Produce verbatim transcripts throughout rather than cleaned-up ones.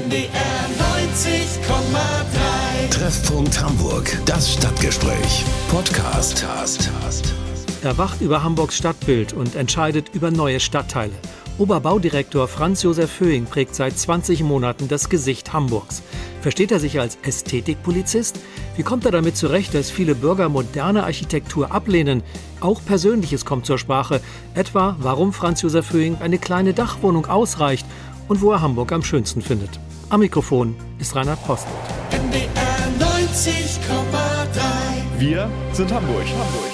N D R neunzig Komma drei. Treffpunkt Hamburg, das Stadtgespräch. Podcast. Er wacht über Hamburgs Stadtbild und entscheidet über neue Stadtteile. Oberbaudirektor Franz Josef Höing prägt seit zwanzig Monaten das Gesicht Hamburgs. Versteht er sich als Ästhetikpolizist? Wie kommt er damit zurecht, dass viele Bürger moderne Architektur ablehnen? Auch Persönliches kommt zur Sprache. Etwa, warum Franz Josef Höing eine kleine Dachwohnung ausreicht und wo er Hamburg am schönsten findet. Am Mikrofon ist Reinhard Postelt. N D R neunzig Komma drei. Wir sind Hamburg. Hamburg.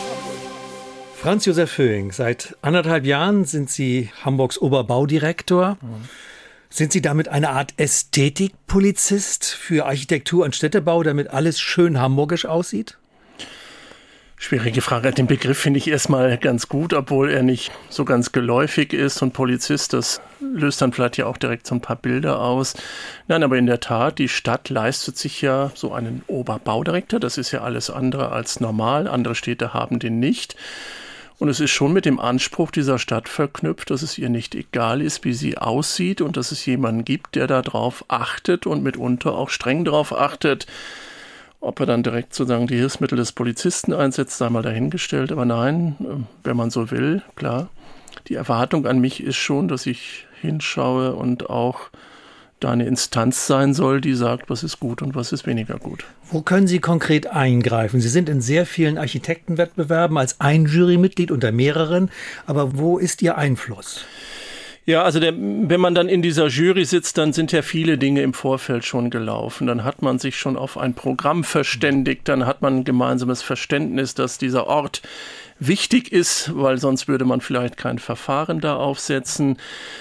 Franz Josef Höing, seit anderthalb Jahren sind Sie Hamburgs Oberbaudirektor. Mhm. Sind Sie damit eine Art Ästhetikpolizist für Architektur und Städtebau, damit alles schön hamburgisch aussieht? Schwierige Frage. Den Begriff finde ich erstmal ganz gut, obwohl er nicht so ganz geläufig ist. Und Polizist, das löst dann vielleicht ja auch direkt so ein paar Bilder aus. Nein, aber in der Tat, die Stadt leistet sich ja so einen Oberbaudirektor. Das ist ja alles andere als normal. Andere Städte haben den nicht. Und es ist schon mit dem Anspruch dieser Stadt verknüpft, dass es ihr nicht egal ist, wie sie aussieht und dass es jemanden gibt, der darauf achtet und mitunter auch streng darauf achtet. Ob er dann direkt sozusagen die Hilfsmittel des Polizisten einsetzt, sei mal dahingestellt. Aber nein, wenn man so will, klar. Die Erwartung an mich ist schon, dass ich hinschaue und auch da eine Instanz sein soll, die sagt, was ist gut und was ist weniger gut. Wo können Sie konkret eingreifen? Sie sind in sehr vielen Architektenwettbewerben als ein Jurymitglied unter mehreren. Aber wo ist Ihr Einfluss? Ja, also der, wenn man dann in dieser Jury sitzt, dann sind ja viele Dinge im Vorfeld schon gelaufen. Dann hat man sich schon auf ein Programm verständigt, dann hat man ein gemeinsames Verständnis, dass dieser Ort wichtig ist, weil sonst würde man vielleicht kein Verfahren da aufsetzen.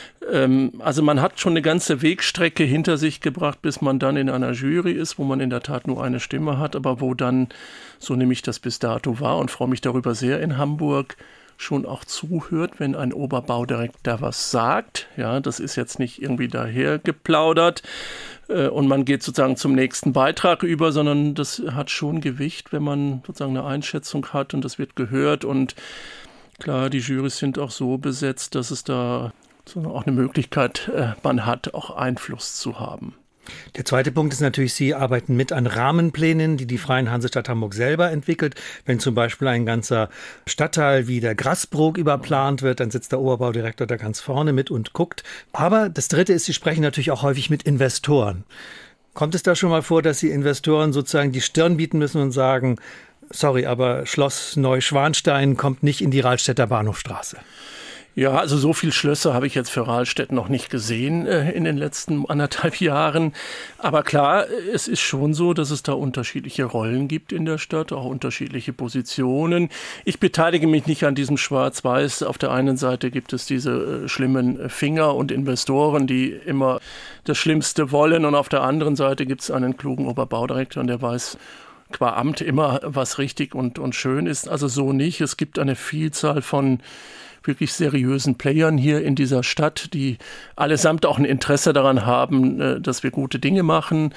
Ähm, also man hat schon eine ganze Wegstrecke hinter sich gebracht, bis man dann in einer Jury ist, wo man in der Tat nur eine Stimme hat, aber wo dann, so nehme ich das bis dato wahr und freue mich darüber sehr in Hamburg, schon auch zuhört, wenn ein Oberbaudirektor was sagt. Ja, das ist jetzt nicht irgendwie daher geplaudert äh, und man geht sozusagen zum nächsten Beitrag über, sondern das hat schon Gewicht, wenn man sozusagen eine Einschätzung hat und das wird gehört. Und klar, die Jurys sind auch so besetzt, dass es da auch eine Möglichkeit äh, man hat, auch Einfluss zu haben. Der zweite Punkt ist natürlich, Sie arbeiten mit an Rahmenplänen, die die Freien Hansestadt Hamburg selber entwickelt. Wenn zum Beispiel ein ganzer Stadtteil wie der Graßbrook überplant wird, dann sitzt der Oberbaudirektor da ganz vorne mit und guckt. Aber das Dritte ist, Sie sprechen natürlich auch häufig mit Investoren. Kommt es da schon mal vor, dass Sie Investoren sozusagen die Stirn bieten müssen und sagen, sorry, aber Schloss Neuschwanstein kommt nicht in die Rahlstädter Bahnhofstraße? Ja, also so viel Schlösser habe ich jetzt für Rahlstedt noch nicht gesehen äh, in den letzten anderthalb Jahren. Aber klar, es ist schon so, dass es da unterschiedliche Rollen gibt in der Stadt, auch unterschiedliche Positionen. Ich beteilige mich nicht an diesem Schwarz-Weiß. Auf der einen Seite gibt es diese äh, schlimmen Finger und Investoren, die immer das Schlimmste wollen. Und auf der anderen Seite gibt es einen klugen Oberbaudirektor, und der weiß qua Amt immer, was richtig und, und schön ist. Also so nicht. Es gibt eine Vielzahl von wirklich seriösen Playern hier in dieser Stadt, die allesamt auch ein Interesse daran haben, dass wir gute Dinge machen.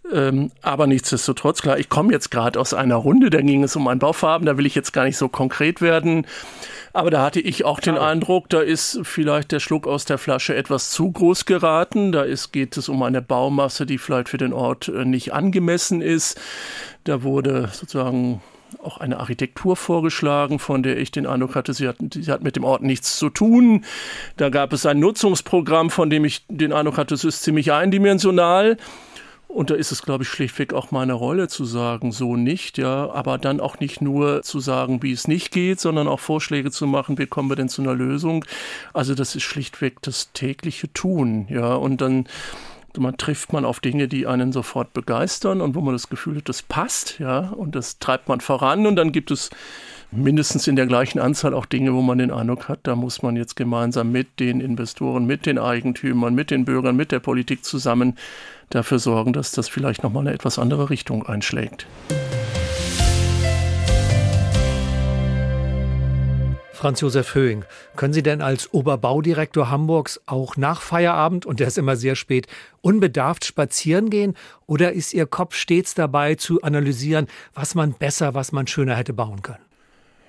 Aber nichtsdestotrotz, klar, ich komme jetzt gerade aus einer Runde, da ging es um ein Bauvorhaben, da will ich jetzt gar nicht so konkret werden. Aber da hatte ich auch den Eindruck, da ist vielleicht der Schluck aus der Flasche etwas zu groß geraten. Da ist, geht es um eine Baumasse, die vielleicht für den Ort nicht angemessen ist. Da wurde sozusagen auch eine Architektur vorgeschlagen, von der ich den Eindruck hatte, sie hat, sie hat mit dem Ort nichts zu tun. Da gab es ein Nutzungsprogramm, von dem ich den Eindruck hatte, es ist ziemlich eindimensional. Und da ist es, glaube ich, schlichtweg auch meine Rolle zu sagen, so nicht, ja, aber dann auch nicht nur zu sagen, wie es nicht geht, sondern auch Vorschläge zu machen, wie kommen wir denn zu einer Lösung. Also das ist schlichtweg das tägliche Tun, ja, und dann man trifft man auf Dinge, die einen sofort begeistern und wo man das Gefühl hat, das passt, ja, und das treibt man voran. Und dann gibt es mindestens in der gleichen Anzahl auch Dinge, wo man den Eindruck hat, da muss man jetzt gemeinsam mit den Investoren, mit den Eigentümern, mit den Bürgern, mit der Politik zusammen dafür sorgen, dass das vielleicht nochmal eine etwas andere Richtung einschlägt. Franz Josef Höing, können Sie denn als Oberbaudirektor Hamburgs auch nach Feierabend, und der ist immer sehr spät, unbedarft spazieren gehen? Oder ist Ihr Kopf stets dabei zu analysieren, was man besser, was man schöner hätte bauen können?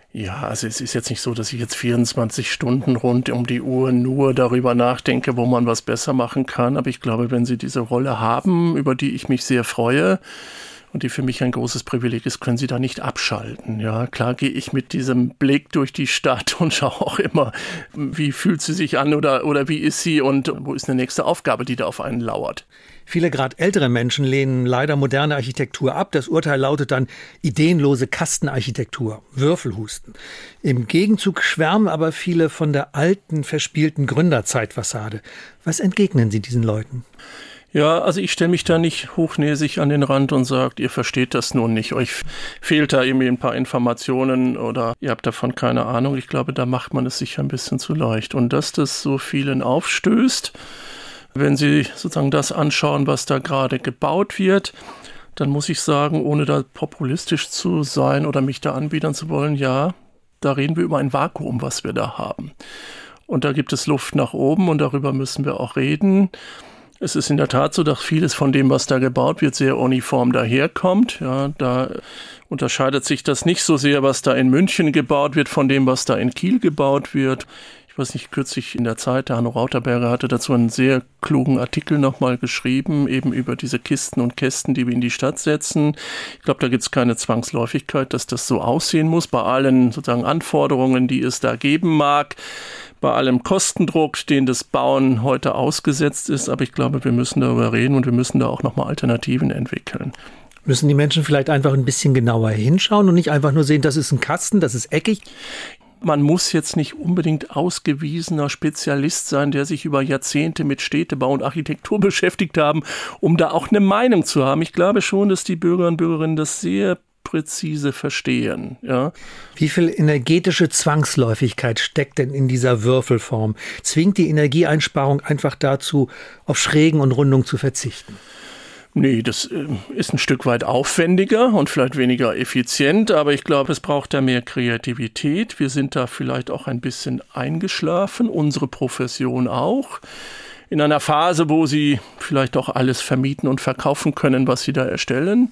Ja, also es ist jetzt nicht so, dass ich jetzt vierundzwanzig Stunden rund um die Uhr nur darüber nachdenke, wo man was besser machen kann. Aber ich glaube, wenn Sie diese Rolle haben, über die ich mich sehr freue und die für mich ein großes Privileg ist, können Sie da nicht abschalten. Ja, klar gehe ich mit diesem Blick durch die Stadt und schaue auch immer, wie fühlt sie sich an oder, oder wie ist sie und wo ist eine nächste Aufgabe, die da auf einen lauert. Viele gerade ältere Menschen lehnen leider moderne Architektur ab. Das Urteil lautet dann ideenlose Kastenarchitektur, Würfelhusten. Im Gegenzug schwärmen aber viele von der alten, verspielten Gründerzeitfassade. Was entgegnen Sie diesen Leuten? Ja, also ich stelle mich da nicht hochnäsig an den Rand und sage, ihr versteht das nun nicht, euch fehlt da irgendwie ein paar Informationen oder ihr habt davon keine Ahnung. Ich glaube, da macht man es sich ein bisschen zu leicht. Und dass das so vielen aufstößt, wenn Sie sozusagen das anschauen, was da gerade gebaut wird, dann muss ich sagen, ohne da populistisch zu sein oder mich da anbiedern zu wollen, ja, da reden wir über ein Vakuum, was wir da haben. Und da gibt es Luft nach oben und darüber müssen wir auch reden. Es ist in der Tat so, dass vieles von dem, was da gebaut wird, sehr uniform daherkommt. Ja, da unterscheidet sich das nicht so sehr, was da in München gebaut wird, von dem, was da in Kiel gebaut wird. Ich weiß nicht, kürzlich in der Zeit, der Hanno Rauterberger hatte dazu einen sehr klugen Artikel nochmal geschrieben, eben über diese Kisten und Kästen, die wir in die Stadt setzen. Ich glaube, da gibt es keine Zwangsläufigkeit, dass das so aussehen muss, bei allen sozusagen Anforderungen, die es da geben mag, bei allem Kostendruck, den das Bauen heute ausgesetzt ist. Aber ich glaube, wir müssen darüber reden und wir müssen da auch nochmal Alternativen entwickeln. Müssen die Menschen vielleicht einfach ein bisschen genauer hinschauen und nicht einfach nur sehen, das ist ein Kasten, das ist eckig? Man muss jetzt nicht unbedingt ausgewiesener Spezialist sein, der sich über Jahrzehnte mit Städtebau und Architektur beschäftigt haben, um da auch eine Meinung zu haben. Ich glaube schon, dass die Bürger und Bürgerinnen das sehr präzise verstehen. Ja. Wie viel energetische Zwangsläufigkeit steckt denn in dieser Würfelform? Zwingt die Energieeinsparung einfach dazu, auf Schrägen und Rundung zu verzichten? Nee, das ist ein Stück weit aufwendiger und vielleicht weniger effizient, aber ich glaube, es braucht da mehr Kreativität. Wir sind da vielleicht auch ein bisschen eingeschlafen, unsere Profession auch. In einer Phase, wo sie vielleicht auch alles vermieten und verkaufen können, was sie da erstellen.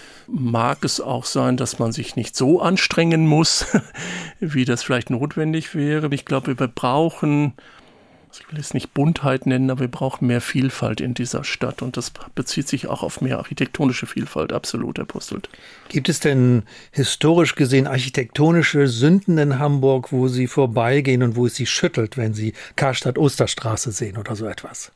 Mag es auch sein, dass man sich nicht so anstrengen muss, wie das vielleicht notwendig wäre. Ich glaube, wir brauchen, ich will es nicht Buntheit nennen, aber wir brauchen mehr Vielfalt in dieser Stadt. Und das bezieht sich auch auf mehr architektonische Vielfalt, absolut, Herr Postelt. Gibt es denn historisch gesehen architektonische Sünden in Hamburg, wo Sie vorbeigehen und wo es Sie schüttelt, wenn Sie Karstadt-Osterstraße sehen oder so etwas?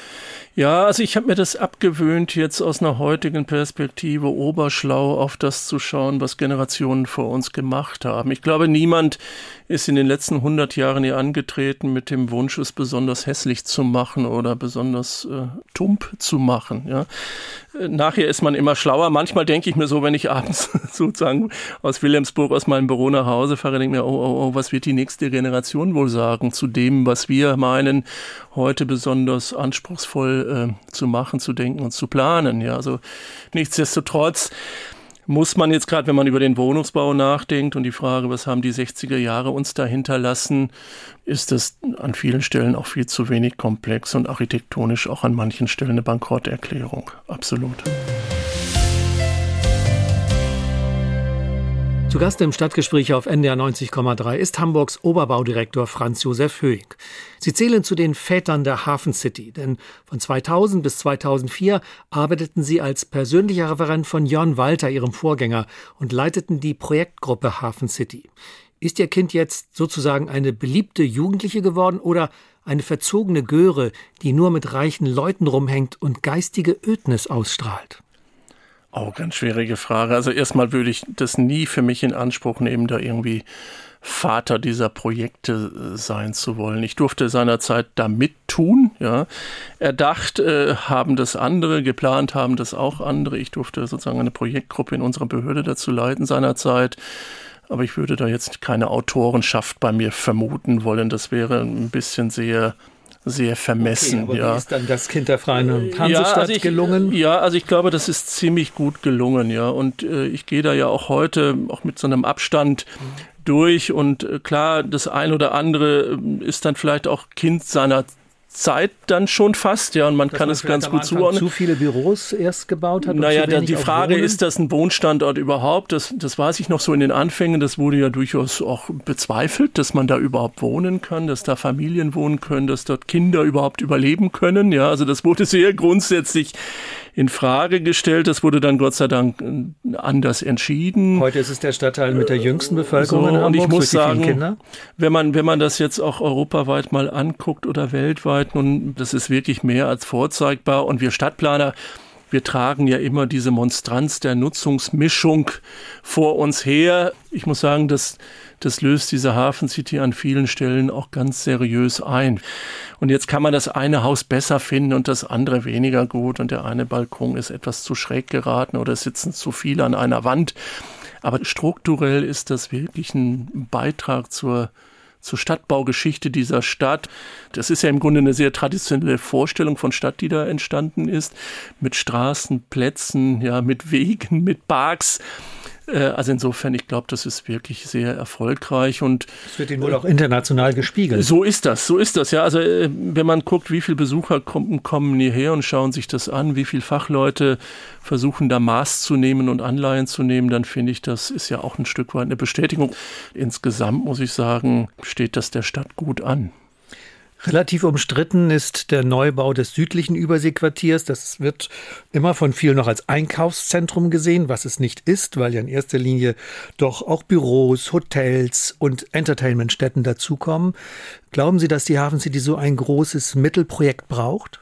Ja, also ich habe mir das abgewöhnt, jetzt aus einer heutigen Perspektive oberschlau auf das zu schauen, was Generationen vor uns gemacht haben. Ich glaube, niemand ist in den letzten hundert Jahren hier angetreten mit dem Wunsch, es besonders hässlich zu machen oder besonders äh, tump zu machen. Ja. Nachher ist man immer schlauer. Manchmal denke ich mir so, wenn ich abends sozusagen aus Wilhelmsburg, aus meinem Büro nach Hause fahre, denke ich mir, oh, oh, oh, was wird die nächste Generation wohl sagen zu dem, was wir meinen, heute besonders anspruchsvoll äh, zu machen, zu denken und zu planen. Ja, also nichtsdestotrotz muss man jetzt gerade, wenn man über den Wohnungsbau nachdenkt und die Frage, was haben die sechziger Jahre uns da hinterlassen, ist das an vielen Stellen auch viel zu wenig komplex und architektonisch auch an manchen Stellen eine Bankrotterklärung. Absolut. Zu Gast im Stadtgespräch auf N D R neunzig Komma drei ist Hamburgs Oberbaudirektor Franz Josef Höing. Sie zählen zu den Vätern der Hafen City, denn von zweitausend bis zweitausendvier arbeiteten Sie als persönlicher Referent von Jörn Walter, Ihrem Vorgänger, und leiteten die Projektgruppe Hafen City. Ist Ihr Kind jetzt sozusagen eine beliebte Jugendliche geworden oder eine verzogene Göre, die nur mit reichen Leuten rumhängt und geistige Ödnis ausstrahlt? Auch oh, ganz schwierige Frage. Also erstmal würde ich das nie für mich in Anspruch nehmen, da irgendwie Vater dieser Projekte sein zu wollen. Ich durfte seinerzeit da mittun. Ja. Erdacht äh, haben das andere, geplant haben das auch andere. Ich durfte sozusagen eine Projektgruppe in unserer Behörde dazu leiten seinerzeit. Aber ich würde da jetzt keine Autorenschaft bei mir vermuten wollen. Das wäre ein bisschen sehr... sehr vermessen. Okay, aber ja. Wie ist dann das Kind der Freien Hansestadt ja, also ich, gelungen? Ja, also ich glaube, das ist ziemlich gut gelungen, ja. Und äh, ich gehe da ja auch heute auch mit so einem Abstand mhm. durch und äh, klar, das ein oder andere ist dann vielleicht auch Kind seiner Zeit dann schon fast, ja, und man Dass kann man es ganz am gut Anfang zuordnen. zu viele Büros erst gebaut hat? Naja, und zu da, wenig die auf Frage, Wohnen? ist das ein Wohnstandort überhaupt? Das, das weiß ich noch so in den Anfängen. Das wurde ja durchaus auch bezweifelt, dass man da überhaupt wohnen kann, dass da Familien wohnen können, dass dort Kinder überhaupt überleben können. Ja, also das wurde sehr grundsätzlich in Frage gestellt. Das wurde dann Gott sei Dank anders entschieden. Heute ist es der Stadtteil mit der jüngsten Bevölkerung So, in Hamburg, und ich muss durch die vielen sagen, Kinder. wenn man, wenn man das jetzt auch europaweit mal anguckt oder weltweit, nun, das ist wirklich mehr als vorzeigbar. Und wir Stadtplaner, wir tragen ja immer diese Monstranz der Nutzungsmischung vor uns her. Ich muss sagen, das, das löst diese Hafen City an vielen Stellen auch ganz seriös ein. Und jetzt kann man das eine Haus besser finden und das andere weniger gut. Und der eine Balkon ist etwas zu schräg geraten oder es sitzen zu viele an einer Wand. Aber strukturell ist das wirklich ein Beitrag zur zur Stadtbaugeschichte dieser Stadt. Das ist ja im Grunde eine sehr traditionelle Vorstellung von Stadt, die da entstanden ist, mit Straßen, Plätzen, ja, mit Wegen, mit Parks. Also insofern, ich glaube, das ist wirklich sehr erfolgreich und es wird Ihnen wohl auch international gespiegelt. So ist das, so ist das, ja. Also wenn man guckt, wie viele Besucher kommen, kommen hierher und schauen sich das an, wie viele Fachleute versuchen da Maß zu nehmen und Anleihen zu nehmen, dann finde ich, das ist ja auch ein Stück weit eine Bestätigung. Insgesamt muss ich sagen, steht das der Stadt gut an. Relativ umstritten ist der Neubau des südlichen Überseequartiers. Das wird immer von vielen noch als Einkaufszentrum gesehen, was es nicht ist, weil ja in erster Linie doch auch Büros, Hotels und Entertainmentstätten dazukommen. Glauben Sie, dass die Hafen City so ein großes Mittelprojekt braucht?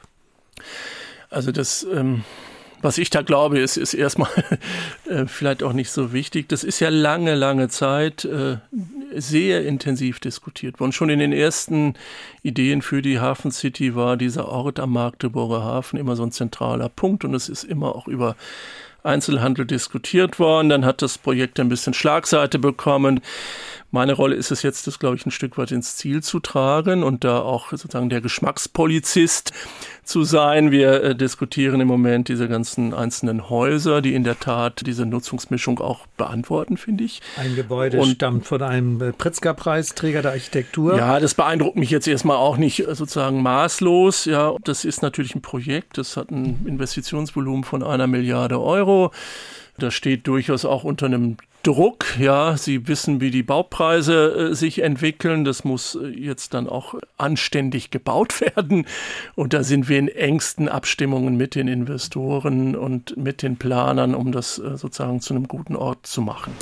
Also das... Ähm Was ich da glaube, ist, ist erstmal äh, vielleicht auch nicht so wichtig. Das ist ja lange, lange Zeit äh, sehr intensiv diskutiert worden. Schon in den ersten Ideen für die Hafen City war dieser Ort am Magdeburger Hafen immer so ein zentraler Punkt und es ist immer auch über Einzelhandel diskutiert worden. Dann hat das Projekt ein bisschen Schlagseite bekommen. Meine Rolle ist es jetzt, das glaube ich ein Stück weit ins Ziel zu tragen und da auch sozusagen der Geschmackspolizist zu sein. Wir äh, diskutieren im Moment diese ganzen einzelnen Häuser, die in der Tat diese Nutzungsmischung auch beantworten, finde ich. Ein Gebäude und, stammt von einem äh, Pritzker-Preisträger der Architektur. Ja, das beeindruckt mich jetzt erstmal auch nicht äh, sozusagen maßlos. Ja, das ist natürlich ein Projekt, das hat ein Investitionsvolumen von einer Milliarde Euro. Das steht durchaus auch unter einem Druck, ja, Sie wissen, wie die Baupreise äh, sich entwickeln. Das muss äh, jetzt dann auch anständig gebaut werden. Und da sind wir in engsten Abstimmungen mit den Investoren und mit den Planern, um das äh, sozusagen zu einem guten Ort zu machen.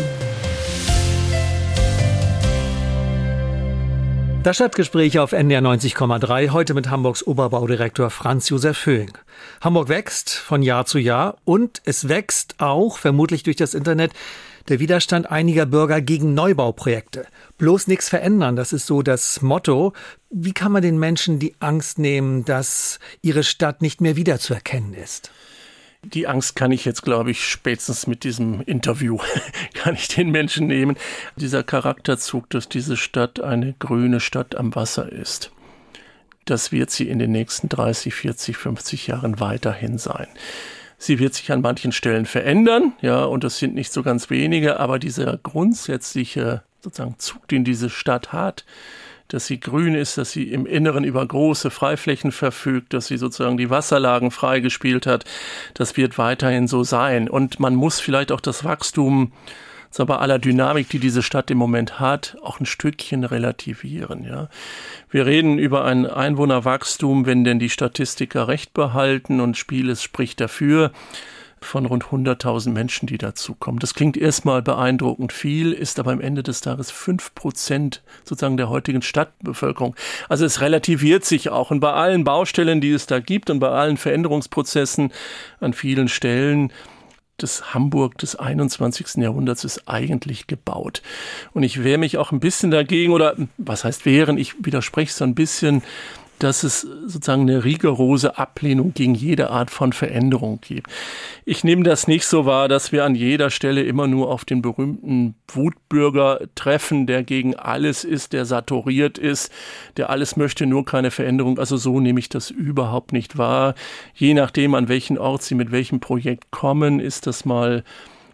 Das Stadtgespräch auf N D R neunzig Komma drei, heute mit Hamburgs Oberbaudirektor Franz Josef Föhing. Hamburg wächst von Jahr zu Jahr und es wächst auch, vermutlich durch das Internet, der Widerstand einiger Bürger gegen Neubauprojekte. Bloß nichts verändern, das ist so das Motto. Wie kann man den Menschen die Angst nehmen, dass ihre Stadt nicht mehr wiederzuerkennen ist? Die Angst kann ich jetzt, glaube ich, spätestens mit diesem Interview kann ich den Menschen nehmen. Dieser Charakterzug, dass diese Stadt eine grüne Stadt am Wasser ist, das wird sie in den nächsten dreißig, vierzig, fünfzig Jahren weiterhin sein. Sie wird sich an manchen Stellen verändern, ja, und das sind nicht so ganz wenige, aber dieser grundsätzliche sozusagen Zug, den diese Stadt hat, dass sie grün ist, dass sie im Inneren über große Freiflächen verfügt, dass sie sozusagen die Wasserlagen freigespielt hat, das wird weiterhin so sein. Und man muss vielleicht auch das Wachstum, so bei aller Dynamik, die diese Stadt im Moment hat, auch ein Stückchen relativieren. Ja. Wir reden über ein Einwohnerwachstum, wenn denn die Statistiker recht behalten und Spieles spricht dafür, von rund hunderttausend Menschen, die dazukommen. Das klingt erstmal beeindruckend viel, ist aber am Ende des Tages fünf Prozent sozusagen der heutigen Stadtbevölkerung. Also es relativiert sich auch. Und bei allen Baustellen, die es da gibt und bei allen Veränderungsprozessen an vielen Stellen, das Hamburg des einundzwanzigsten Jahrhunderts ist eigentlich gebaut. Und ich wehre mich auch ein bisschen dagegen, oder was heißt wehren, ich widerspreche so ein bisschen, dass es sozusagen eine rigorose Ablehnung gegen jede Art von Veränderung gibt. Ich nehme das nicht so wahr, dass wir an jeder Stelle immer nur auf den berühmten Wutbürger treffen, der gegen alles ist, der saturiert ist, der alles möchte, nur keine Veränderung. Also so nehme ich das überhaupt nicht wahr. Je nachdem, an welchen Ort Sie mit welchem Projekt kommen, ist das mal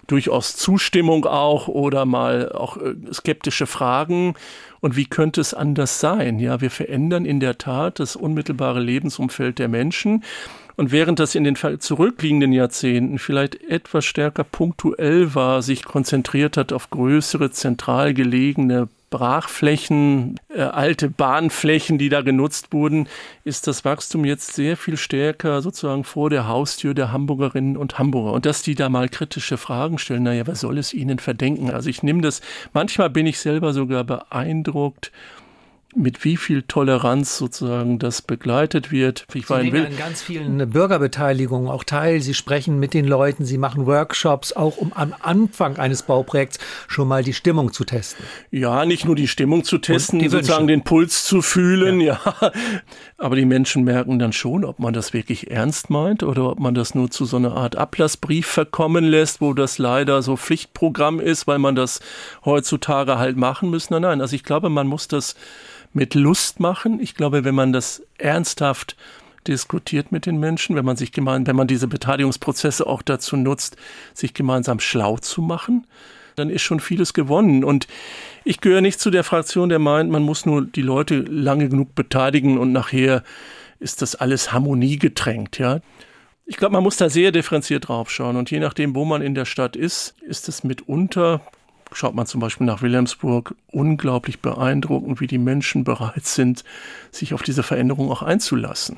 durchaus Zustimmung auch oder mal auch skeptische Fragen. Und wie könnte es anders sein? Ja, wir verändern in der Tat das unmittelbare Lebensumfeld der Menschen. Und während das in den zurückliegenden Jahrzehnten vielleicht etwas stärker punktuell war, sich konzentriert hat auf größere, zentral gelegene Brachflächen, äh, alte Bahnflächen, die da genutzt wurden, ist das Wachstum jetzt sehr viel stärker sozusagen vor der Haustür der Hamburgerinnen und Hamburger. Und dass die da mal kritische Fragen stellen, naja, wer soll es ihnen verdenken? Also ich nehme das, manchmal bin ich selber sogar beeindruckt, mit wie viel Toleranz sozusagen das begleitet wird. Ich Sie nehmen an ganz vielen Bürgerbeteiligungen auch teil. Sie sprechen mit den Leuten, Sie machen Workshops, auch um am Anfang eines Bauprojekts schon mal die Stimmung zu testen. Ja, nicht nur die Stimmung zu testen, sozusagen den Puls zu fühlen, ja. ja. Aber die Menschen merken dann schon, ob man das wirklich ernst meint oder ob man das nur zu so einer Art Ablassbrief verkommen lässt, wo das leider so Pflichtprogramm ist, weil man das heutzutage halt machen muss. Nein, nein, also ich glaube, man muss das mit Lust machen. Ich glaube, wenn man das ernsthaft diskutiert mit den Menschen, wenn man sich gemein, wenn man diese Beteiligungsprozesse auch dazu nutzt, sich gemeinsam schlau zu machen, dann ist schon vieles gewonnen. Und ich gehöre nicht zu der Fraktion, der meint, man muss nur die Leute lange genug beteiligen und nachher ist das alles harmoniegetränkt, ja. Ich glaube, man muss da sehr differenziert draufschauen und je nachdem, wo man in der Stadt ist, ist es mitunter, schaut man zum Beispiel nach Wilhelmsburg, unglaublich beeindruckend, wie die Menschen bereit sind, sich auf diese Veränderung auch einzulassen.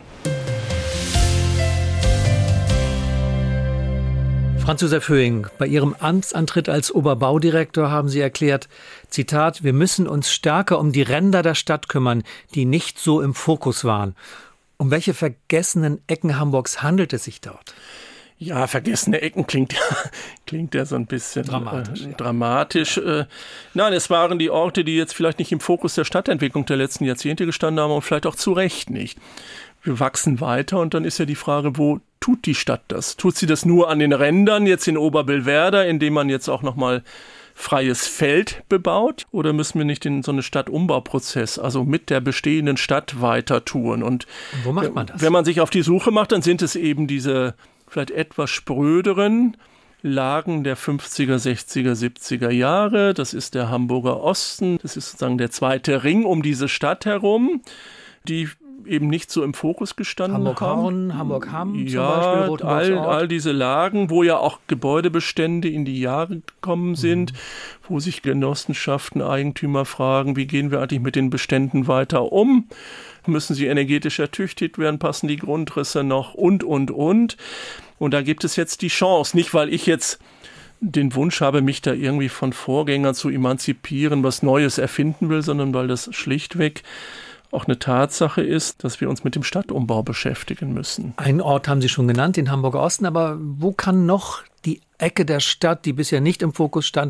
Franz Josef Höhing, bei Ihrem Amtsantritt als Oberbaudirektor haben Sie erklärt, Zitat, wir müssen uns stärker um die Ränder der Stadt kümmern, die nicht so im Fokus waren. Um welche vergessenen Ecken Hamburgs handelt es sich dort? Ja, vergessene Ecken klingt, klingt ja so ein bisschen dramatisch. Äh, ja. dramatisch. Äh, nein, es waren die Orte, die jetzt vielleicht nicht im Fokus der Stadtentwicklung der letzten Jahrzehnte gestanden haben und vielleicht auch zu Recht nicht. Wir wachsen weiter und dann ist ja die Frage, wo tut die Stadt das? Tut sie das nur an den Rändern, jetzt in Oberbillwerder, indem man jetzt auch nochmal freies Feld bebaut? Oder müssen wir nicht in so einen Stadtumbauprozess, also mit der bestehenden Stadt weiter tun? Und, und wo macht man das? Wenn man sich auf die Suche macht, dann sind es eben diese vielleicht etwas spröderen Lagen der fünfziger, sechziger, siebziger Jahre. Das ist der Hamburger Osten. Das ist sozusagen der zweite Ring um diese Stadt herum, die eben nicht so im Fokus gestanden Hamburg-Hauen, Hamburg-Hamm zum ja, Beispiel, all, all diese Lagen, wo ja auch Gebäudebestände in die Jahre gekommen sind, mhm. wo sich Genossenschaften, Eigentümer fragen, wie gehen wir eigentlich mit den Beständen weiter um? Müssen sie energetisch ertüchtigt werden? Passen die Grundrisse noch? Und, und, und. Und da gibt es jetzt die Chance, nicht weil ich jetzt den Wunsch habe, mich da irgendwie von Vorgängern zu emanzipieren, was Neues erfinden will, sondern weil das schlichtweg auch eine Tatsache ist, dass wir uns mit dem Stadtumbau beschäftigen müssen. Einen Ort haben Sie schon genannt, den Hamburger Osten, aber wo kann noch die Ecke der Stadt, die bisher nicht im Fokus stand,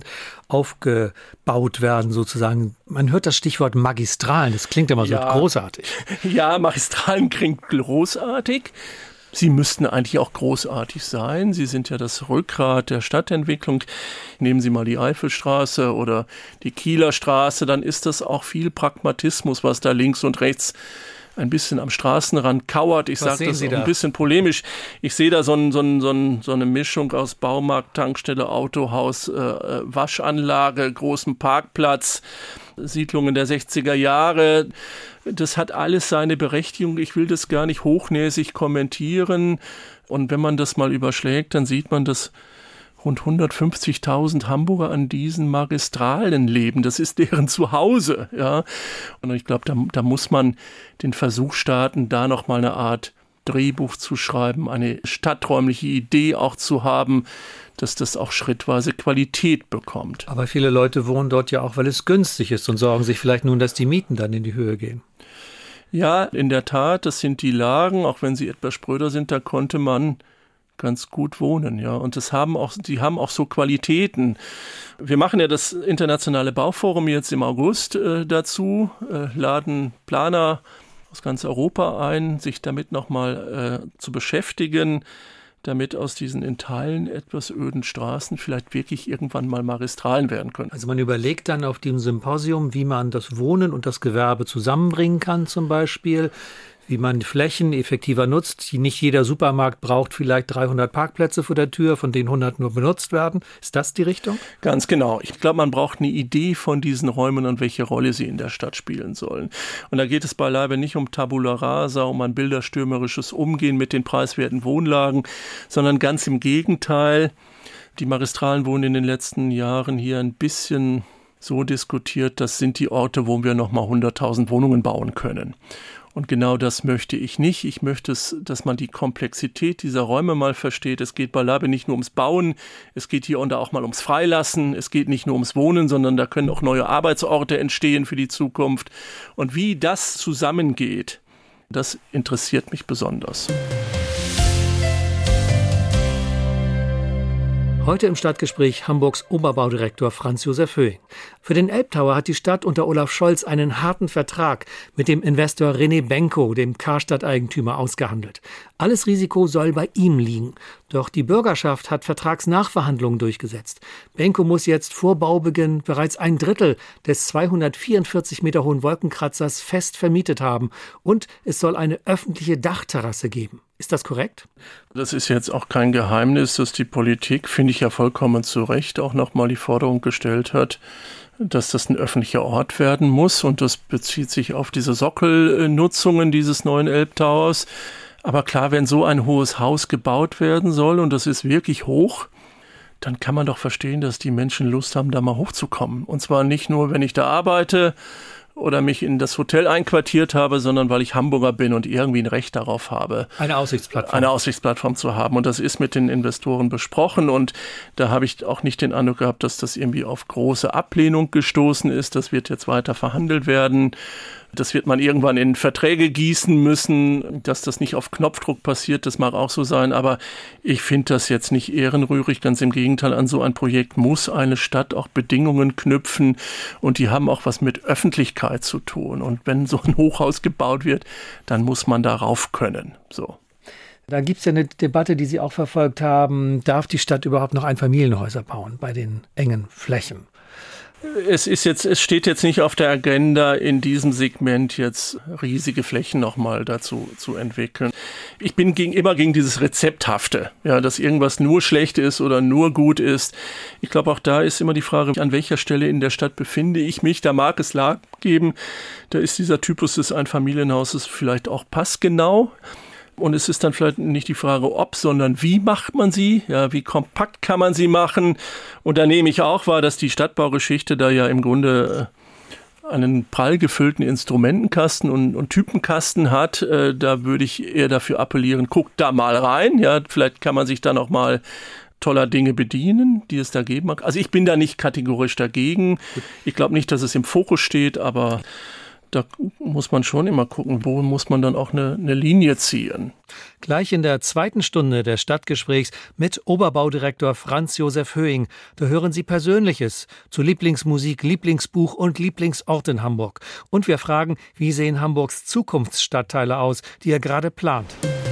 aufgebaut werden sozusagen? Man hört das Stichwort Magistralen, das klingt immer so ja, großartig. Ja, Magistralen klingt großartig. Sie müssten eigentlich auch großartig sein. Sie sind ja das Rückgrat der Stadtentwicklung. Nehmen Sie mal die Eifelstraße oder die Kieler Straße, dann ist das auch viel Pragmatismus, was da links und rechts ein bisschen am Straßenrand kauert. Ich sage das auch ein bisschen polemisch. Ich sehe da so, ein, so, ein, so, ein, so eine Mischung aus Baumarkt, Tankstelle, Autohaus, äh, Waschanlage, großem Parkplatz, Siedlungen der sechziger Jahre. Das hat alles seine Berechtigung. Ich will das gar nicht hochnäsig kommentieren. Und wenn man das mal überschlägt, dann sieht man, dass rund hundertfünfzigtausend Hamburger an diesen Magistralen leben. Das ist deren Zuhause. Ja. Und ich glaube, da, da muss man den Versuch starten, da nochmal eine Art Drehbuch zu schreiben, eine stadträumliche Idee auch zu haben, dass das auch schrittweise Qualität bekommt. Aber viele Leute wohnen dort ja auch, weil es günstig ist und sorgen sich vielleicht nun, dass die Mieten dann in die Höhe gehen. Ja, in der Tat, das sind die Lagen, auch wenn sie etwas spröder sind, da konnte man ganz gut wohnen, ja. Und das haben auch, die haben auch so Qualitäten. Wir machen ja das internationale Bauforum jetzt im August äh, dazu, äh, laden Planer aus ganz Europa ein, sich damit nochmal äh, zu beschäftigen, damit aus diesen in Teilen etwas öden Straßen vielleicht wirklich irgendwann mal Magistralen werden können. Also man überlegt dann auf dem Symposium, wie man das Wohnen und das Gewerbe zusammenbringen kann zum Beispiel, wie man Flächen effektiver nutzt. Nicht jeder Supermarkt braucht vielleicht dreihundert Parkplätze vor der Tür, von denen hundert nur benutzt werden. Ist das die Richtung? Ganz genau. Ich glaube, man braucht eine Idee von diesen Räumen und welche Rolle sie in der Stadt spielen sollen. Und da geht es beileibe nicht um Tabula Rasa, um ein bilderstürmerisches Umgehen mit den preiswerten Wohnlagen, sondern ganz im Gegenteil. Die Magistralen wurden in den letzten Jahren hier ein bisschen so diskutiert, das sind die Orte, wo wir nochmal hunderttausend Wohnungen bauen können. Und genau das möchte ich nicht. Ich möchte, es, dass man die Komplexität dieser Räume mal versteht. Es geht beileibe nicht nur ums Bauen, es geht hier und da auch mal ums Freilassen. Es geht nicht nur ums Wohnen, sondern da können auch neue Arbeitsorte entstehen für die Zukunft. Und wie das zusammengeht, das interessiert mich besonders. Heute im Stadtgespräch Hamburgs Oberbaudirektor Franz Josef Höhing. Für den Elbtower hat die Stadt unter Olaf Scholz einen harten Vertrag mit dem Investor René Benko, dem Karstadt-Eigentümer, ausgehandelt. Alles Risiko soll bei ihm liegen. Doch die Bürgerschaft hat Vertragsnachverhandlungen durchgesetzt. Benko muss jetzt vor Baubeginn bereits ein Drittel des zweihundertvierundvierzig Meter hohen Wolkenkratzers fest vermietet haben. Und es soll eine öffentliche Dachterrasse geben. Ist das korrekt? Das ist jetzt auch kein Geheimnis, dass die Politik, finde ich ja vollkommen zu Recht, auch nochmal die Forderung gestellt hat, dass das ein öffentlicher Ort werden muss. Und das bezieht sich auf diese Sockelnutzungen dieses neuen Elbtowers. Aber klar, wenn so ein hohes Haus gebaut werden soll, und das ist wirklich hoch, dann kann man doch verstehen, dass die Menschen Lust haben, da mal hochzukommen. Und zwar nicht nur, wenn ich da arbeite oder mich in das Hotel einquartiert habe, sondern weil ich Hamburger bin und irgendwie ein Recht darauf habe, eine Aussichtsplattform. eine Aussichtsplattform zu haben. Und das ist mit den Investoren besprochen. Und da habe ich auch nicht den Eindruck gehabt, dass das irgendwie auf große Ablehnung gestoßen ist. Das wird jetzt weiter verhandelt werden. Das wird man irgendwann in Verträge gießen müssen, dass das nicht auf Knopfdruck passiert, das mag auch so sein, aber ich finde das jetzt nicht ehrenrührig, ganz im Gegenteil, an so ein Projekt muss eine Stadt auch Bedingungen knüpfen und die haben auch was mit Öffentlichkeit zu tun und wenn so ein Hochhaus gebaut wird, dann muss man darauf können, so. Da gibt es ja eine Debatte, die Sie auch verfolgt haben, darf die Stadt überhaupt noch Einfamilienhäuser bauen bei den engen Flächen? Es ist jetzt, es steht jetzt nicht auf der Agenda, in diesem Segment jetzt riesige Flächen nochmal dazu zu entwickeln. Ich bin gegen, immer gegen dieses Rezepthafte, ja, dass irgendwas nur schlecht ist oder nur gut ist. Ich glaube, auch da ist immer die Frage, an welcher Stelle in der Stadt befinde ich mich. Da mag es Lage geben, da ist dieser Typus des Einfamilienhauses vielleicht auch passgenau. Und es ist dann vielleicht nicht die Frage, ob, sondern wie macht man sie? Ja, wie kompakt kann man sie machen? Und da nehme ich auch wahr, dass die Stadtbaugeschichte da ja im Grunde einen prall gefüllten Instrumentenkasten und, und Typenkasten hat. Äh, da würde ich eher dafür appellieren, guckt da mal rein. Ja, vielleicht kann man sich da noch mal toller Dinge bedienen, die es da geben mag. Also ich bin da nicht kategorisch dagegen. Ich glaube nicht, dass es im Fokus steht, aber da muss man schon immer gucken, wo muss man dann auch eine, eine Linie ziehen. Gleich in der zweiten Stunde des Stadtgesprächs mit Oberbaudirektor Franz Josef Höhing. Da hören Sie Persönliches zu Lieblingsmusik, Lieblingsbuch und Lieblingsort in Hamburg. Und wir fragen, wie sehen Hamburgs Zukunftsstadtteile aus, die er gerade plant.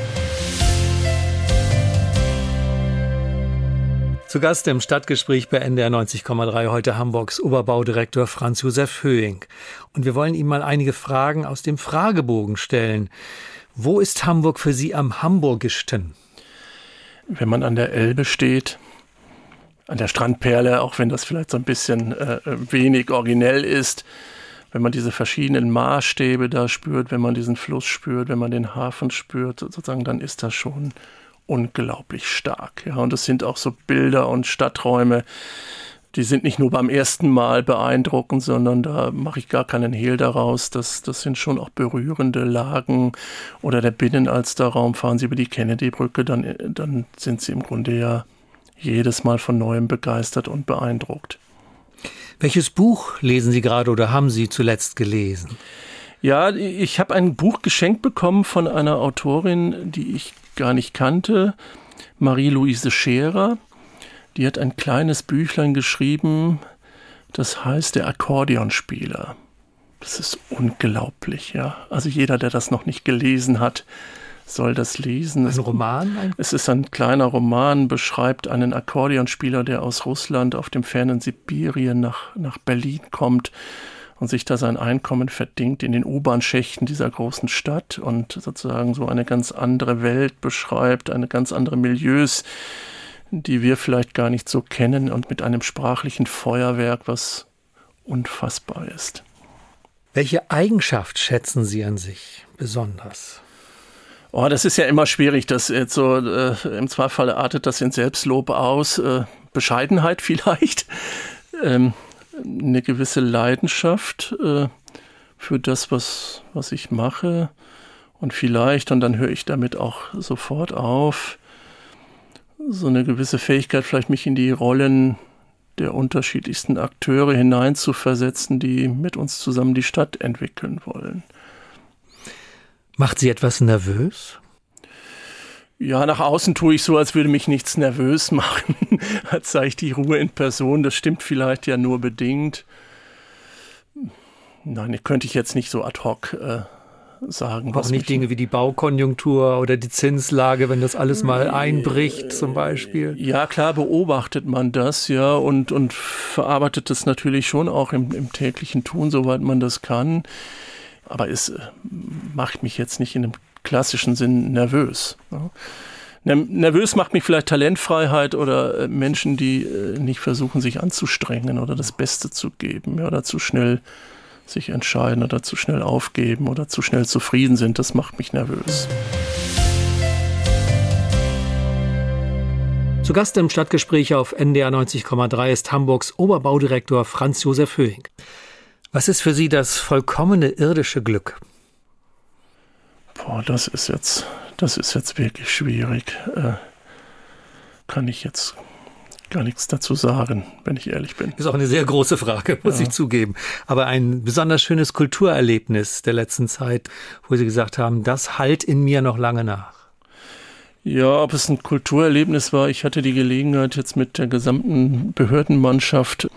Zu Gast im Stadtgespräch bei N D R neunzig Komma drei heute Hamburgs Oberbaudirektor Franz Josef Höhing. Und wir wollen ihm mal einige Fragen aus dem Fragebogen stellen. Wo ist Hamburg für Sie am hamburgischsten? Wenn man an der Elbe steht, an der Strandperle, auch wenn das vielleicht so ein bisschen äh, wenig originell ist, wenn man diese verschiedenen Maßstäbe da spürt, wenn man diesen Fluss spürt, wenn man den Hafen spürt, sozusagen, dann ist das schon unglaublich stark. Ja, und es sind auch so Bilder und Stadträume, die sind nicht nur beim ersten Mal beeindruckend, sondern da mache ich gar keinen Hehl daraus. Das, das sind schon auch berührende Lagen. Oder der Binnenalsterraum, fahren Sie über die Kennedy-Brücke, dann, dann sind Sie im Grunde ja jedes Mal von Neuem begeistert und beeindruckt. Welches Buch lesen Sie gerade oder haben Sie zuletzt gelesen? Ja, ich habe ein Buch geschenkt bekommen von einer Autorin, die ich gar nicht kannte, Marie-Louise Scherer. Die hat ein kleines Büchlein geschrieben, das heißt Der Akkordeonspieler. Das ist unglaublich, ja. Also jeder, der das noch nicht gelesen hat, soll das lesen. Ein Roman? Es ist ein kleiner Roman, beschreibt einen Akkordeonspieler, der aus Russland auf dem fernen Sibirien nach, nach Berlin kommt und sich da sein Einkommen verdingt in den U-Bahn-Schächten dieser großen Stadt und sozusagen so eine ganz andere Welt beschreibt, eine ganz andere Milieus, die wir vielleicht gar nicht so kennen und mit einem sprachlichen Feuerwerk, was unfassbar ist. Welche Eigenschaft schätzen Sie an sich besonders? Oh, das ist ja immer schwierig, das jetzt so, äh, im Zweifel artet das in Selbstlob aus, äh, Bescheidenheit vielleicht, ähm, eine gewisse Leidenschaft äh, für das, was, was ich mache und vielleicht, und dann höre ich damit auch sofort auf, so eine gewisse Fähigkeit, vielleicht mich in die Rollen der unterschiedlichsten Akteure hineinzuversetzen, die mit uns zusammen die Stadt entwickeln wollen. Macht Sie etwas nervös? Ja, nach außen tue ich so, als würde mich nichts nervös machen, als sei ich die Ruhe in Person. Das stimmt vielleicht ja nur bedingt. Nein, das könnte ich jetzt nicht so ad hoc äh, sagen. Auch nicht Dinge wie die Baukonjunktur oder die Zinslage, wenn das alles mal einbricht zum Beispiel? Ja, klar beobachtet man das, ja, und, und verarbeitet das natürlich schon auch im, im täglichen Tun, soweit man das kann. Aber es macht mich jetzt nicht in einem klassischen Sinn nervös. Nervös macht mich vielleicht Talentfreiheit oder Menschen, die nicht versuchen, sich anzustrengen oder das Beste zu geben, ja, oder zu schnell sich entscheiden oder zu schnell aufgeben oder zu schnell zufrieden sind. Das macht mich nervös. Zu Gast im Stadtgespräch auf N D R neunzig Komma drei ist Hamburgs Oberbaudirektor Franz Josef Höhing. Was ist für Sie das vollkommene irdische Glück? Boah, das ist jetzt, das ist jetzt wirklich schwierig. Äh, kann ich jetzt gar nichts dazu sagen, wenn ich ehrlich bin. Ist auch eine sehr große Frage, muss ja. ich zugeben. Aber ein besonders schönes Kulturerlebnis der letzten Zeit, wo Sie gesagt haben, das hallt in mir noch lange nach. Ja, ob es ein Kulturerlebnis war, ich hatte die Gelegenheit jetzt mit der gesamten Behördenmannschaft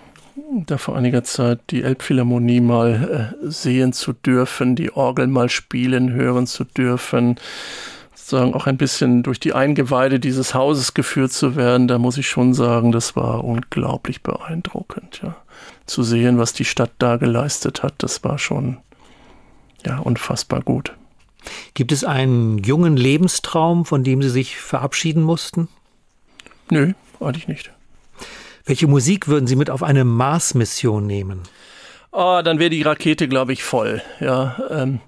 da vor einiger Zeit die Elbphilharmonie mal äh, sehen zu dürfen, die Orgel mal spielen, hören zu dürfen, sozusagen auch ein bisschen durch die Eingeweide dieses Hauses geführt zu werden. Da muss ich schon sagen, das war unglaublich beeindruckend, ja. Zu sehen, was die Stadt da geleistet hat, das war schon, ja, unfassbar gut. Gibt es einen jungen Lebenstraum, von dem Sie sich verabschieden mussten? Nö, eigentlich nicht. Welche Musik würden Sie mit auf eine Mars-Mission nehmen? Oh, dann wäre die Rakete, glaube ich, voll. Ja, ähm,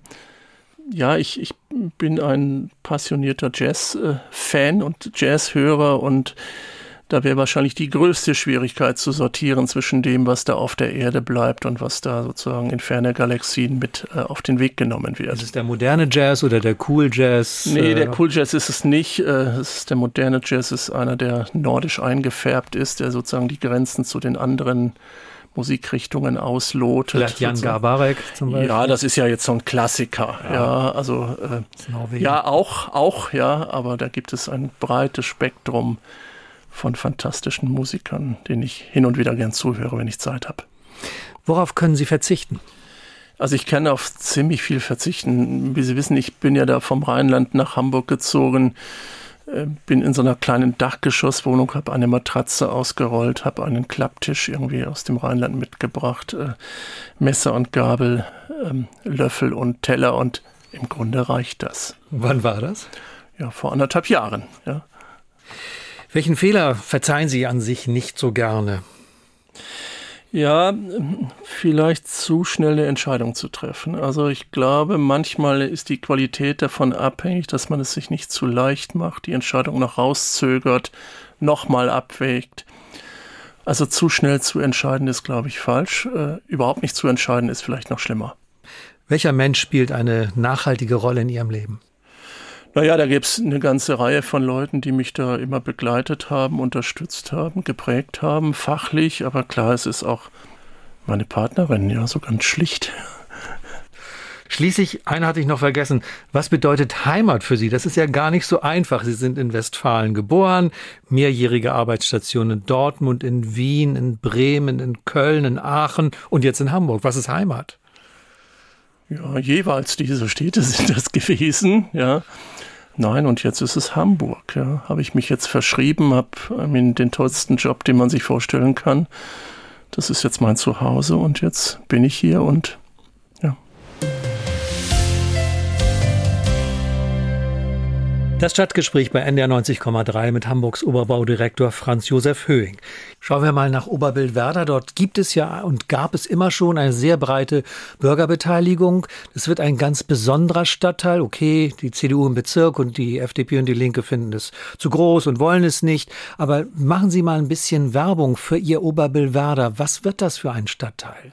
ja ich, ich bin ein passionierter Jazz-Fan und Jazzhörer und da wäre wahrscheinlich die größte Schwierigkeit zu sortieren zwischen dem, was da auf der Erde bleibt und was da sozusagen in ferne Galaxien mit äh, auf den Weg genommen wird. Ist es der moderne Jazz oder der Cool Jazz? Nee, der Cool Jazz ist es nicht. Äh, es ist der moderne Jazz ist einer, der nordisch eingefärbt ist, der sozusagen die Grenzen zu den anderen Musikrichtungen auslotet. Vielleicht Jan Garbarek zum Beispiel? Ja, das ist ja jetzt so ein Klassiker. Ja, ja also äh, ja auch, auch, ja, aber da gibt es ein breites Spektrum von fantastischen Musikern, denen ich hin und wieder gern zuhöre, wenn ich Zeit habe. Worauf können Sie verzichten? Also ich kann auf ziemlich viel verzichten. Wie Sie wissen, ich bin ja da vom Rheinland nach Hamburg gezogen, bin in so einer kleinen Dachgeschosswohnung, habe eine Matratze ausgerollt, habe einen Klapptisch irgendwie aus dem Rheinland mitgebracht, Messer und Gabel, Löffel und Teller und im Grunde reicht das. Wann war das? Ja, vor anderthalb Jahren, ja. Welchen Fehler verzeihen Sie an sich nicht so gerne? Ja, vielleicht zu schnell eine Entscheidung zu treffen. Also ich glaube, manchmal ist die Qualität davon abhängig, dass man es sich nicht zu leicht macht, die Entscheidung noch rauszögert, nochmal abwägt. Also zu schnell zu entscheiden ist, glaube ich, falsch. Äh, überhaupt nicht zu entscheiden ist vielleicht noch schlimmer. Welcher Mensch spielt eine nachhaltige Rolle in Ihrem Leben? Naja, da gibt es eine ganze Reihe von Leuten, die mich da immer begleitet haben, unterstützt haben, geprägt haben, fachlich. Aber klar, es ist auch meine Partnerin, ja, so ganz schlicht. Schließlich, eine hatte ich noch vergessen. Was bedeutet Heimat für Sie? Das ist ja gar nicht so einfach. Sie sind in Westfalen geboren, mehrjährige Arbeitsstationen in Dortmund, in Wien, in Bremen, in Köln, in Aachen und jetzt in Hamburg. Was ist Heimat? Ja, jeweils diese Städte sind das gewesen, ja. Nein, und jetzt ist es Hamburg, ja. Habe ich mich jetzt verschrieben, habe den tollsten Job, den man sich vorstellen kann. das ist jetzt mein Zuhause und jetzt bin ich hier und ja. Das Stadtgespräch bei N D R neunzig Komma drei mit Hamburgs Oberbaudirektor Franz Josef Höhing. Schauen wir mal nach Oberbillwerder. Dort gibt es ja und gab es immer schon eine sehr breite Bürgerbeteiligung. Es wird ein ganz besonderer Stadtteil. Okay, die C D U im Bezirk und die F D P und die Linke finden es zu groß und wollen es nicht. Aber machen Sie mal ein bisschen Werbung für Ihr Oberbillwerder. Was wird das für ein Stadtteil?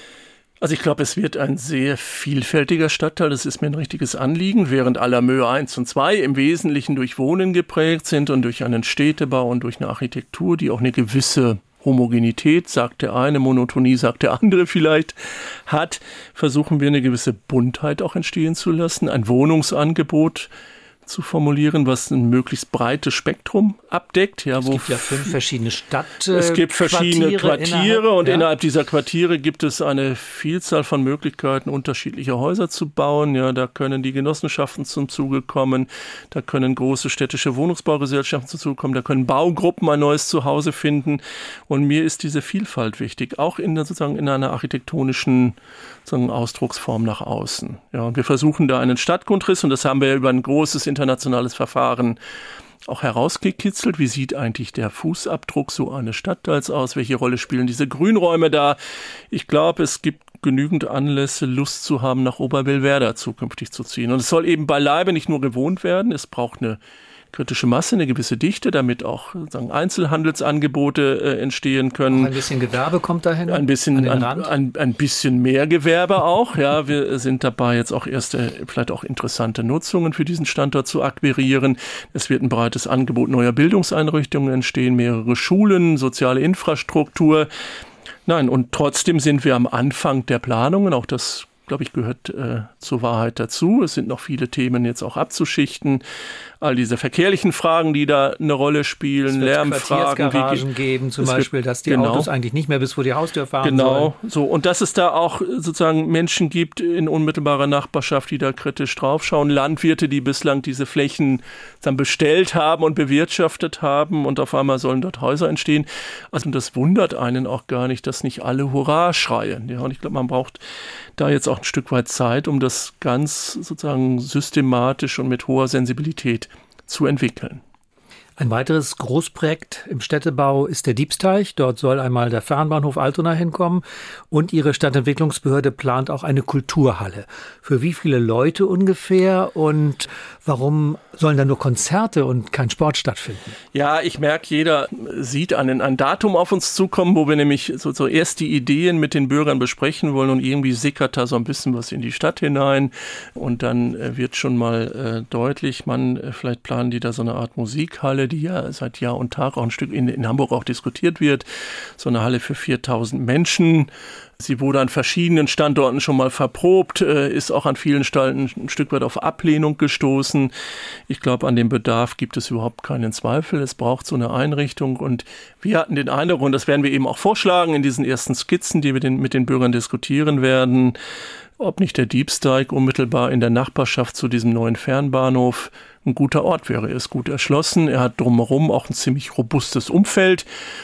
Also ich glaube, es wird ein sehr vielfältiger Stadtteil. Das ist mir ein richtiges Anliegen, während Allermöhe eins und zwei im Wesentlichen durch Wohnen geprägt sind und durch einen Städtebau und durch eine Architektur, die auch eine gewisse Homogenität, sagt der eine, Monotonie, sagt der andere vielleicht, hat, versuchen wir eine gewisse Buntheit auch entstehen zu lassen, ein Wohnungsangebot zu formulieren, was ein möglichst breites Spektrum abdeckt. Ja, es wo gibt ja fünf verschiedene Stadt. Es gibt verschiedene Quartiere, Quartiere innerhalb, und ja. innerhalb dieser Quartiere gibt es eine Vielzahl von Möglichkeiten, unterschiedliche Häuser zu bauen. Ja, da können die Genossenschaften zum Zuge kommen, da können große städtische Wohnungsbaugesellschaften zum Zuge kommen, da können Baugruppen ein neues Zuhause finden. Und mir ist diese Vielfalt wichtig, auch in der, sozusagen in einer architektonischen sozusagen Ausdrucksform nach außen. Ja, und wir versuchen da einen Stadtgrundriss, und das haben wir über ein großes internationales Verfahren auch herausgekitzelt. Wie sieht eigentlich der Fußabdruck so eines Stadtteils aus? Welche Rolle spielen diese Grünräume da? Ich glaube, es gibt genügend Anlässe, Lust zu haben, nach Oberbillwerder zukünftig zu ziehen. Und es soll eben beileibe nicht nur gewohnt werden, es braucht eine kritische Masse, eine gewisse Dichte, damit auch sozusagen Einzelhandelsangebote äh, entstehen können. Auch ein bisschen Gewerbe kommt dahin? Ein bisschen, an den ein, Rand? ein, ein bisschen mehr Gewerbe auch. Ja, wir sind dabei, jetzt auch erste, vielleicht auch interessante Nutzungen für diesen Standort zu akquirieren. Es wird ein breites Angebot neuer Bildungseinrichtungen entstehen, mehrere Schulen, soziale Infrastruktur. Nein, und trotzdem sind wir am Anfang der Planungen, auch das, glaube ich, gehört äh, zur Wahrheit dazu. Es sind noch viele Themen jetzt auch abzuschichten. All diese verkehrlichen Fragen, die da eine Rolle spielen, es wird Lärmfragen. Quartiersgaragen geben, zum Beispiel, wird, dass die genau, Autos eigentlich nicht mehr bis vor die Haustür fahren genau, sollen. Genau, so. Und dass es da auch sozusagen Menschen gibt in unmittelbarer Nachbarschaft, die da kritisch draufschauen. Landwirte, die bislang diese Flächen dann bestellt haben und bewirtschaftet haben, und auf einmal sollen dort Häuser entstehen. Also das wundert einen auch gar nicht, dass nicht alle Hurra schreien. Ja, und ich glaube, man braucht da jetzt auch ein Stück weit Zeit, um das ganz sozusagen systematisch und mit hoher Sensibilität zu entwickeln. Ein weiteres Großprojekt im Städtebau ist der Diebsteich. Dort soll einmal der Fernbahnhof Altona hinkommen, und Ihre Stadtentwicklungsbehörde plant auch eine Kulturhalle. Für wie viele Leute ungefähr, und warum sollen da nur Konzerte und kein Sport stattfinden? Ja, ich merke, jeder sieht ein, ein Datum auf uns zukommen, wo wir nämlich so, so erst die Ideen mit den Bürgern besprechen wollen, und irgendwie sickert da so ein bisschen was in die Stadt hinein, und dann äh, wird schon mal äh, deutlich, man, äh, vielleicht planen die da so eine Art Musikhalle, die ja seit Jahr und Tag auch ein Stück in, in Hamburg auch diskutiert wird. So eine Halle für viertausend Menschen. Sie wurde an verschiedenen Standorten schon mal verprobt, äh, ist auch an vielen Stellen ein Stück weit auf Ablehnung gestoßen. Ich glaube, an dem Bedarf gibt es überhaupt keinen Zweifel. Es braucht so eine Einrichtung, und wir hatten den Eindruck, und das werden wir eben auch vorschlagen in diesen ersten Skizzen, die wir den, mit den Bürgern diskutieren werden, ob nicht der Diebsteig unmittelbar in der Nachbarschaft zu diesem neuen Fernbahnhof ein guter Ort wäre. Er ist gut erschlossen, er hat drumherum auch ein ziemlich robustes Umfeld,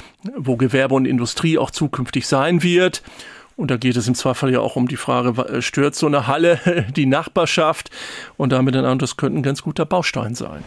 wo Gewerbe und Industrie auch zukünftig sein wird. Und da geht es im Zweifel ja auch um die Frage, stört so eine Halle die Nachbarschaft? Und damit dann, das könnte ein ganz guter Baustein sein.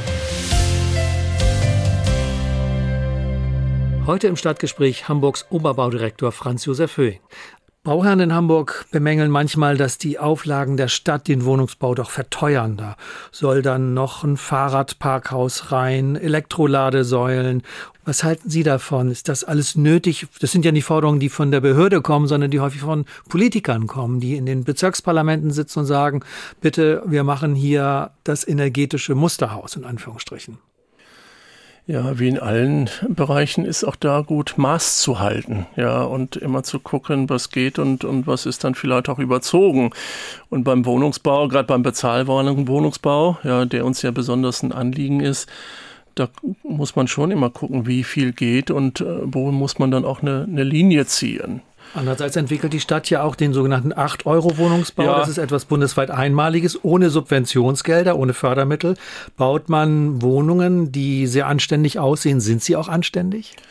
Heute im Stadtgespräch Hamburgs Oberbaudirektor Franz Josef Höhing. Bauherren in Hamburg bemängeln manchmal, dass die Auflagen der Stadt den Wohnungsbau doch verteuern. Da soll dann noch ein Fahrradparkhaus rein, Elektroladesäulen. Was halten Sie davon? Ist das alles nötig? Das sind ja nicht Forderungen, die von der Behörde kommen, sondern die häufig von Politikern kommen, die in den Bezirksparlamenten sitzen und sagen, bitte, wir machen hier das energetische Musterhaus, in Anführungsstrichen. Ja, wie in allen Bereichen ist auch da gut Maß zu halten, ja, und immer zu gucken, was geht und, und was ist dann vielleicht auch überzogen. Und beim Wohnungsbau, gerade beim bezahlbaren Wohnungsbau, ja, der uns ja besonders ein Anliegen ist, da muss man schon immer gucken, wie viel geht und äh, wo muss man dann auch eine, eine Linie ziehen. Andererseits entwickelt die Stadt ja auch den sogenannten acht Euro Wohnungsbau. Ja. Das ist etwas bundesweit Einmaliges. Ohne Subventionsgelder, ohne Fördermittel baut man Wohnungen, die sehr anständig aussehen. Sind sie auch anständig?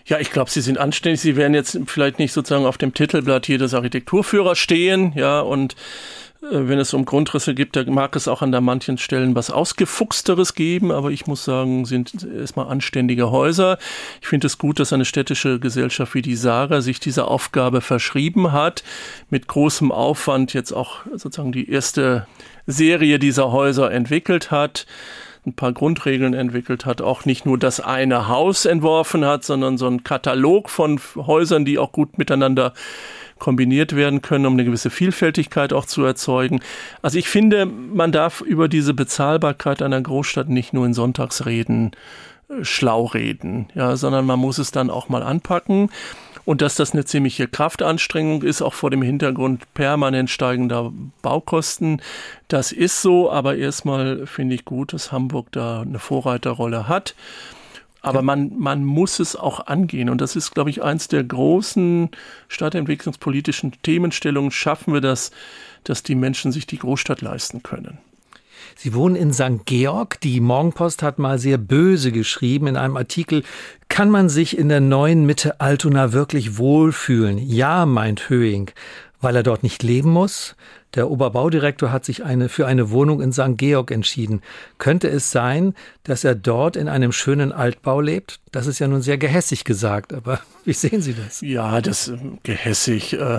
Ja, ich glaube, sie sind anständig. Sie werden jetzt vielleicht nicht sozusagen auf dem Titelblatt hier des Architekturführers stehen, ja, und äh, wenn es um Grundrisse gibt, da mag es auch an da manchen Stellen was Ausgefuchsteres geben, aber ich muss sagen, sind erstmal anständige Häuser. Ich finde es gut, dass eine städtische Gesellschaft wie die SARA sich dieser Aufgabe verschrieben hat, mit großem Aufwand jetzt auch sozusagen die erste Serie dieser Häuser entwickelt hat, ein paar Grundregeln entwickelt hat, auch nicht nur das eine Haus entworfen hat, sondern so einen Katalog von Häusern, die auch gut miteinander kombiniert werden können, um eine gewisse Vielfältigkeit auch zu erzeugen. Also ich finde, man darf über diese Bezahlbarkeit einer Großstadt nicht nur in Sonntagsreden äh, schlau reden, ja, sondern man muss es dann auch mal anpacken. Und dass das eine ziemliche Kraftanstrengung ist, auch vor dem Hintergrund permanent steigender Baukosten, das ist so. Aber erstmal finde ich gut, dass Hamburg da eine Vorreiterrolle hat. Aber man, man muss es auch angehen. Und das ist, glaube ich, eins der großen stadtentwicklungspolitischen Themenstellungen. Schaffen wir das, dass die Menschen sich die Großstadt leisten können? Sie wohnen in Sankt Georg. Die Morgenpost hat mal sehr böse geschrieben in einem Artikel: Kann man sich in der neuen Mitte Altona wirklich wohlfühlen? Ja, meint Höing, weil er dort nicht leben muss. Der Oberbaudirektor hat sich eine, für eine Wohnung in Sankt Georg entschieden. Könnte es sein, dass er dort in einem schönen Altbau lebt? Das ist ja nun sehr gehässig gesagt, aber wie sehen Sie das? Ja, das äh, gehässig, äh,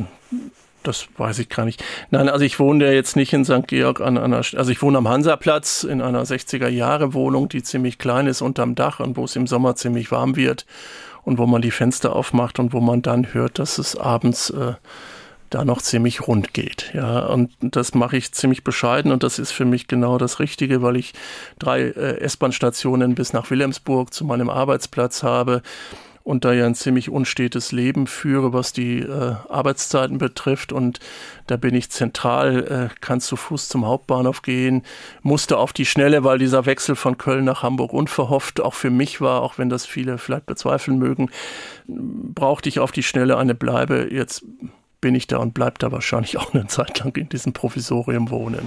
das weiß ich gar nicht. Nein, also ich wohne ja jetzt nicht in Sankt Georg an einer, also ich wohne am Hansaplatz in einer sechziger-Jahre-Wohnung, die ziemlich klein ist unterm Dach und wo es im Sommer ziemlich warm wird und wo man die Fenster aufmacht und wo man dann hört, dass es abends äh, da noch ziemlich rund geht. Ja, und das mache ich ziemlich bescheiden und das ist für mich genau das Richtige, weil ich drei äh, S-Bahn-Stationen bis nach Wilhelmsburg zu meinem Arbeitsplatz habe und da ja ein ziemlich unstetes Leben führe, was die äh, Arbeitszeiten betrifft. Und da bin ich zentral, äh, kann zu Fuß zum Hauptbahnhof gehen, musste auf die Schnelle, weil dieser Wechsel von Köln nach Hamburg unverhofft auch für mich war, auch wenn das viele vielleicht bezweifeln mögen, brauchte ich auf die Schnelle eine Bleibe. Jetzt bin ich da und bleibe da wahrscheinlich auch eine Zeit lang in diesem Provisorium wohnen.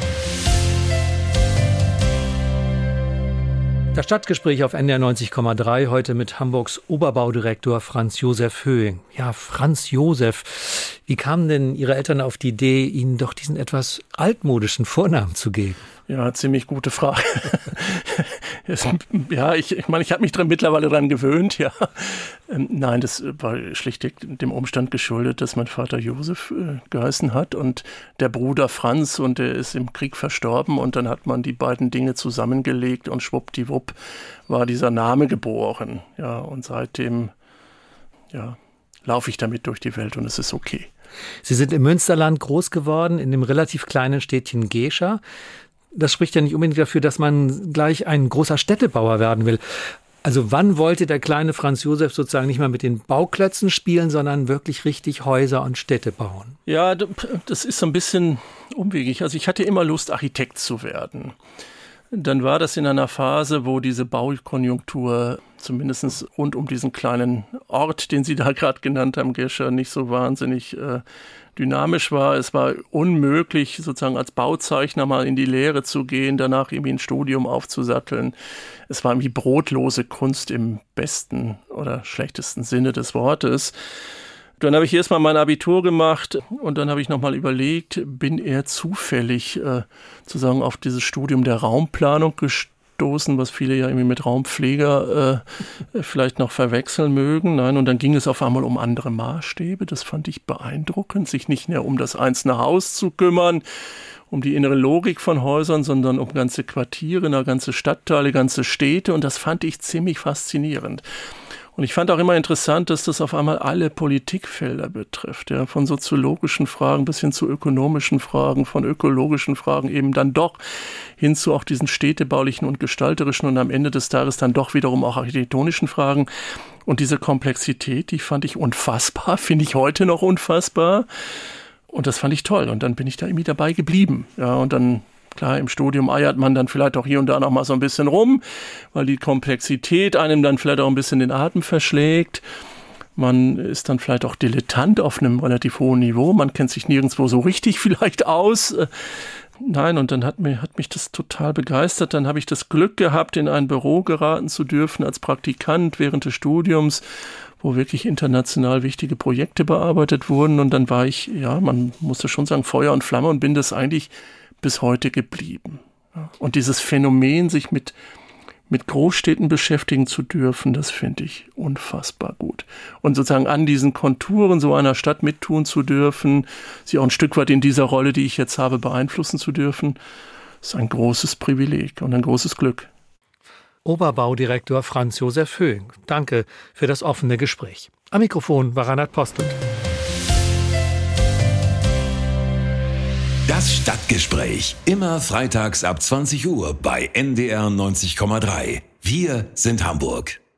Das Stadtgespräch auf N D R neunzig Komma drei, heute mit Hamburgs Oberbaudirektor Franz Josef Höing. Ja, Franz Josef, wie kamen denn Ihre Eltern auf die Idee, Ihnen doch diesen etwas altmodischen Vornamen zu geben? Ja, ziemlich gute Frage. ja, ich, ich meine, ich habe mich dran, mittlerweile daran gewöhnt, ja. Ähm, nein, das war schlichtweg dem Umstand geschuldet, dass mein Vater Josef äh, geheißen hat und der Bruder Franz, und der ist im Krieg verstorben, und dann hat man die beiden Dinge zusammengelegt und schwuppdiwupp war dieser Name geboren. Ja, und seitdem, ja, laufe ich damit durch die Welt und es ist okay. Sie sind im Münsterland groß geworden, in dem relativ kleinen Städtchen Gescher. Das spricht ja nicht unbedingt dafür, dass man gleich ein großer Städtebauer werden will. Also wann wollte der kleine Franz Josef sozusagen nicht mal mit den Bauklötzen spielen, sondern wirklich richtig Häuser und Städte bauen? Ja, das ist so ein bisschen umwegig. Also ich hatte immer Lust, Architekt zu werden. Dann war das in einer Phase, wo diese Baukonjunktur zumindest rund um diesen kleinen Ort, den Sie da gerade genannt haben, Gescher, nicht so wahnsinnig äh, dynamisch war. Es war unmöglich, sozusagen als Bauzeichner mal in die Lehre zu gehen, danach irgendwie ein Studium aufzusatteln. Es war irgendwie brotlose Kunst im besten oder schlechtesten Sinne des Wortes. Dann habe ich erstmal mein Abitur gemacht und dann habe ich nochmal überlegt, bin eher zufällig äh, sozusagen auf dieses Studium der Raumplanung gestoßen, was viele ja irgendwie mit Raumpfleger äh, vielleicht noch verwechseln mögen. Nein, und dann ging es auf einmal um andere Maßstäbe. Das fand ich beeindruckend, sich nicht mehr um das einzelne Haus zu kümmern, um die innere Logik von Häusern, sondern um ganze Quartiere, ganze Stadtteile, ganze Städte, und das fand ich ziemlich faszinierend. Und ich fand auch immer interessant, dass das auf einmal alle Politikfelder betrifft, ja, von soziologischen Fragen bis hin zu ökonomischen Fragen, von ökologischen Fragen eben dann doch hin zu auch diesen städtebaulichen und gestalterischen und am Ende des Tages dann doch wiederum auch architektonischen Fragen. Und diese Komplexität, die fand ich unfassbar, finde ich heute noch unfassbar. Und das fand ich toll. Und dann bin ich da irgendwie dabei geblieben. Ja, und dann, klar, im Studium eiert man dann vielleicht auch hier und da noch mal so ein bisschen rum, weil die Komplexität einem dann vielleicht auch ein bisschen den Atem verschlägt. Man ist dann vielleicht auch Dilettant auf einem relativ hohen Niveau. Man kennt sich nirgendwo so richtig vielleicht aus. Nein, und dann hat, mir, hat mich das total begeistert. Dann habe ich das Glück gehabt, in ein Büro geraten zu dürfen als Praktikant während des Studiums, wo wirklich international wichtige Projekte bearbeitet wurden. Und dann war ich, ja, man musste schon sagen, Feuer und Flamme und bin das eigentlich bis heute geblieben. Und dieses Phänomen, sich mit mit Großstädten beschäftigen zu dürfen, das finde ich unfassbar gut. Und sozusagen an diesen Konturen so einer Stadt mittun zu dürfen, sie auch ein Stück weit in dieser Rolle, die ich jetzt habe, beeinflussen zu dürfen, ist ein großes Privileg und ein großes Glück. Oberbaudirektor Franz Josef Höhing, danke für das offene Gespräch. Am Mikrofon war Reinhard Postel. Das Stadtgespräch. Immer freitags ab zwanzig Uhr bei N D R neunzig Komma drei. Wir sind Hamburg.